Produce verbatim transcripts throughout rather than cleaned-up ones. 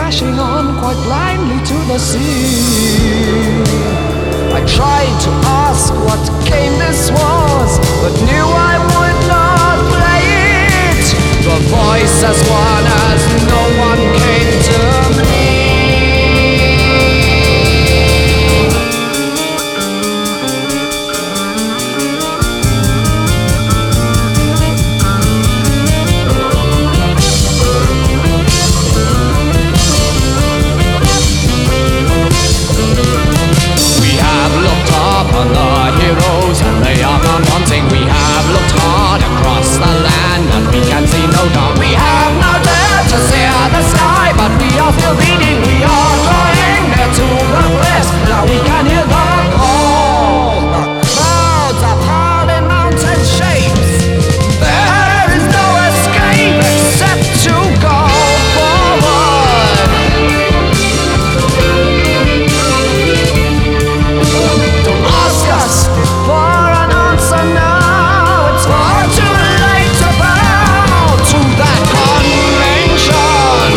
crashing on quite blindly to the sea. I tried to ask what game this was, but knew I would not play it. The voice as one as no one came to me. On the heroes and they are not wanting. We have looked hard across the land and we can see no dawn. We have no dare to sear the sky, but we are still beating. We are trying near to the west. Now we can hear the call. The clouds are piled in mountain shapes. There is no escape except to go forward. For an answer now, it's far too late to bow to that convention.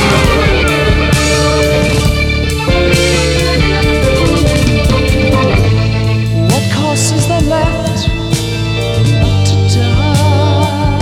What causes the left not to die?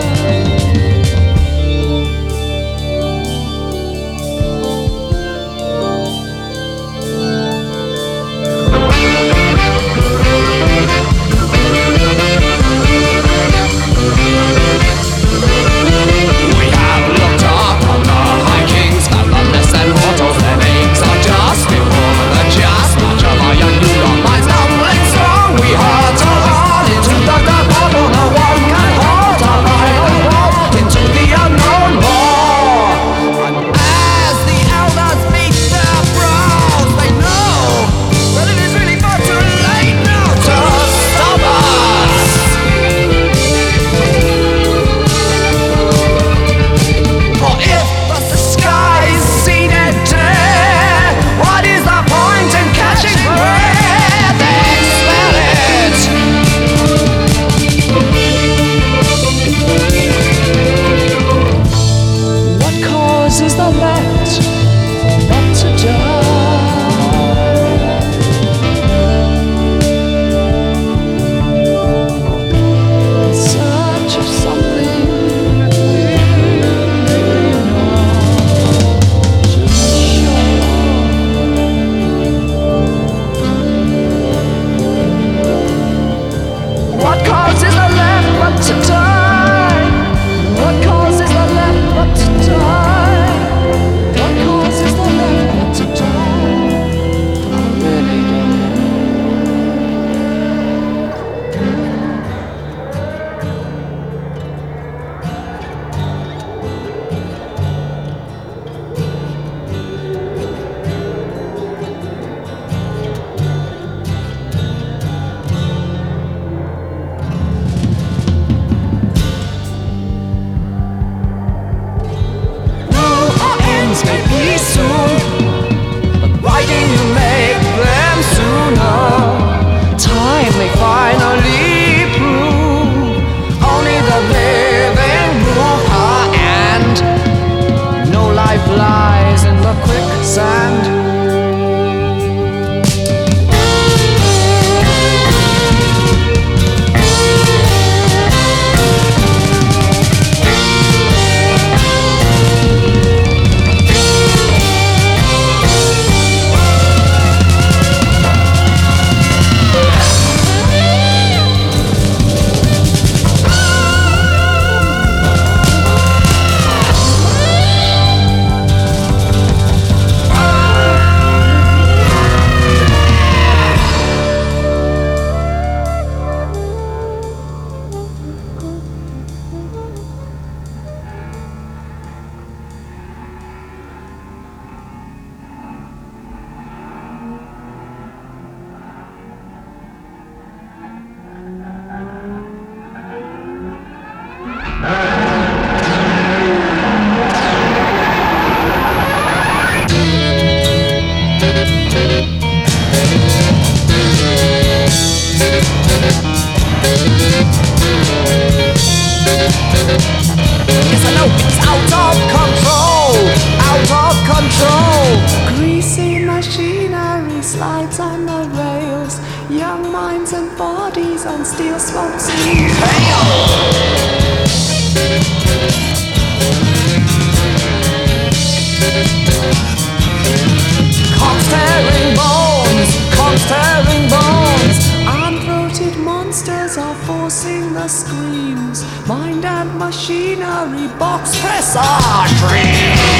Lies in the quicksand. Yes, I know it's out of control, out of control. steel smoke seams. Hey-oh! Cocks tearing bones, cocks tearing bones. Unthroated monsters are forcing the screams. Mind and machinery, box press our dreams.